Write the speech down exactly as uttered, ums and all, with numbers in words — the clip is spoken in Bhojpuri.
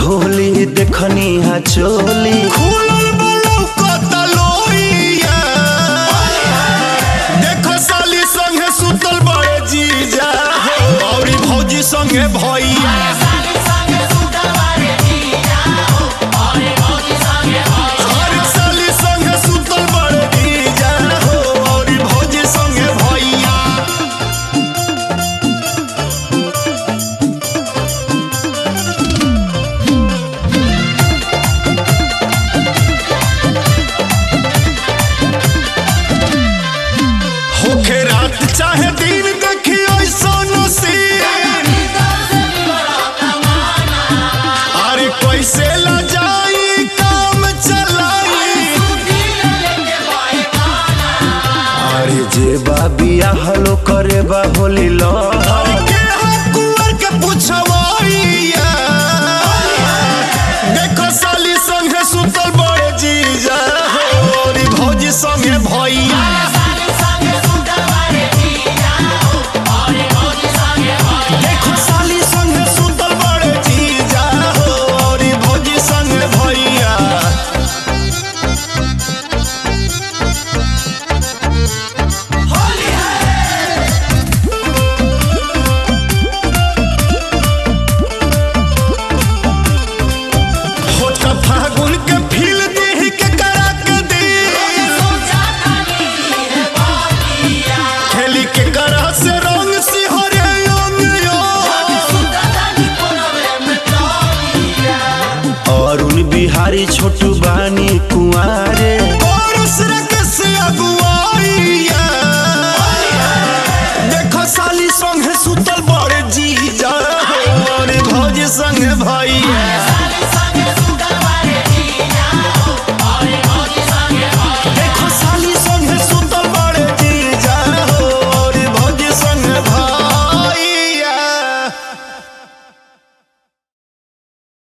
खोली देखनी हा चोली खुलल बलौकता लोइया देखो साली संगे सुतल बड़े जीजा औरी भौजी संगे भैया अरे साली संगे सुतल बड़े जीजा औरी भौजी संगे भैया होखे रात चाहे दिन देखियो सोनो सीन अरे कैसे ला जाई काम चलाई अरे जे बा बिया हलो करे बा होली लो